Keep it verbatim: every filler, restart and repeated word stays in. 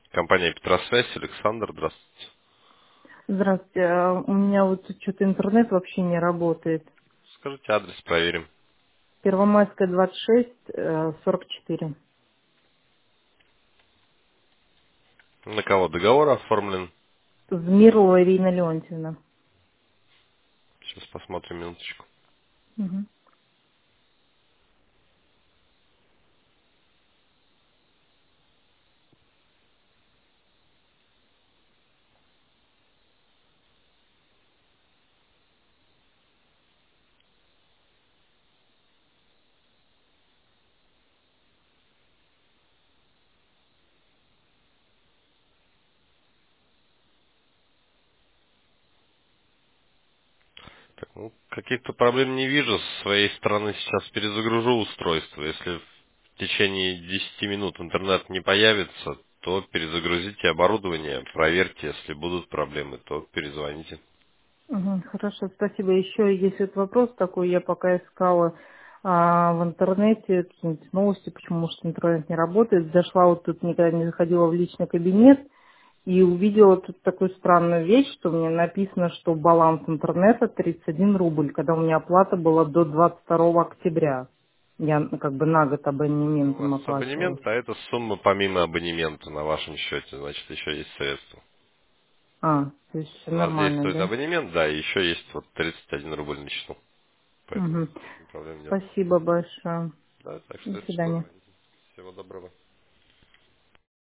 Компания Петросвязь, Александр, здравствуйте. Здравствуйте. А У меня вот что-то интернет вообще не работает. Скажите адрес, проверим. Первомайская, двадцать шесть, э, сорок четыре. На кого договор оформлен? Змирова Ирина Леонтьевна. Сейчас посмотрим минуточку. Мгм. Так, ну, каких-то проблем не вижу. С своей стороны сейчас перезагружу устройство. Если в течение десяти минут интернет не появится, то перезагрузите оборудование, проверьте. Если будут проблемы, то перезвоните. Мгм. Хорошо, спасибо. Еще есть вот вопрос такой. Я пока искала а, в интернете какие-нибудь новости, почему может интернет не работает. Зашла вот тут, никогда не заходила в личный кабинет и увидела тут такую странную вещь, что мне написано, что баланс интернета тридцать один рубль, когда у меня оплата была до двадцать второго октября. Я ну, как бы на год Ну, у вас абонементом оплачивала. абонемент, а это сумма помимо абонемента на вашем счете. Значит, еще есть средства. А, то есть все У вас нормально, действует да? абонемент, да, и еще есть вот тридцать один рубль на счету. Поэтому Угу. с этим проблем нет. Спасибо большое. Да, так До что если что, свидания. звоните. Всего доброго.